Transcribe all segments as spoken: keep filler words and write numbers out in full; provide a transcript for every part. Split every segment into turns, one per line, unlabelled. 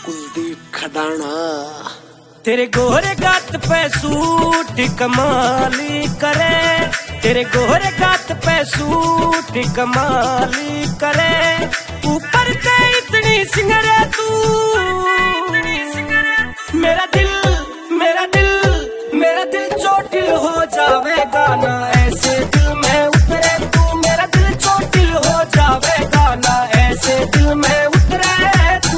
कुलदीप खदाना।
तेरे गोरे गात पे सूट कमाली करे, तेरे गोरे गात पे सूट कमाली करे, ऊपर से इतनी सिंगरे तू, मेरा दिल मेरा दिल मेरा दिल चोटिल हो जावेगा ना ऐसे दिल में उतरे तू, मेरा दिल चोटिल हो जावेगा ना ऐसे दिल में उतरे तू।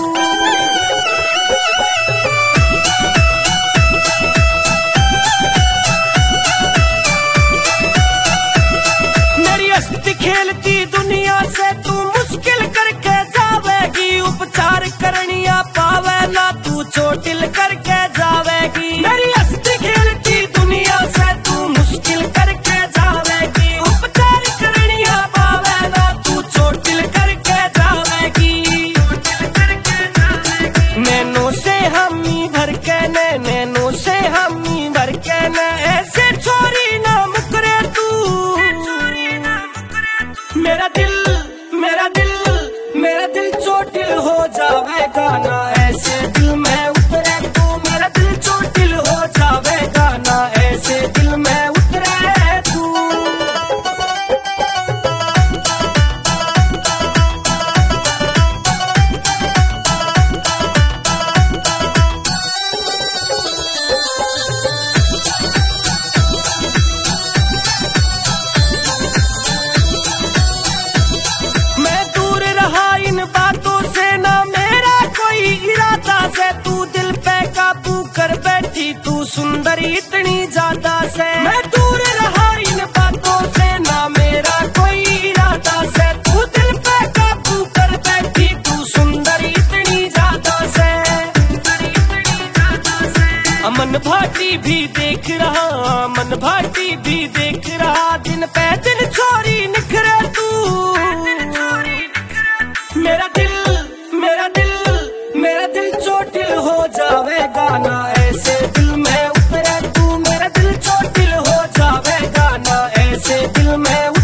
मेरी हस्ती खेलती दुनिया से तू मुश्किल करके जावेगी, उपचार करनिया पावे ना तू चोटिल करके जावेगी। मेरी हस्ती खेलती दुनिया से तू मुश्किल करके जावेगी, उपचार करनिया पावे ना तू चोटिल करके जावेगी। नैनो से हमी भर के ने, नैनो से हमी भर के ने, ऐसे छोरी ना मुकरे तू, मेरा दिल मेरा दिल मेरा दिल चोटिल हो जावेगा ना ऐसे दिल में उतरे तू, मेरा दिल चोटिल हो जावेगा ना ऐसे दिल में उतरे तू। मैं दूर रहा इन बातों से ना मेरा कोई इरादा से, तू दिल पे काबू कर बैठी तू सुंदरी इतनी ज्यादा से। मैं दूर रहा इन बातों से ना मेरा कोई इरादा से, तू दिल पे काबू कर बैठी तू सुंदरी इतनी ज्यादा से। अमन भाटी भी देख रहा, अमन भाटी भी देख रहा, दिन पे दिन छोरी निखरे तू, मेरा दिल मेरा दिल मेरा दिल चोटिल हो जावेगा ना ऐसे दिल में उतरे तू, मेरा दिल चोटिल हो जावेगा ना ऐसे दिल में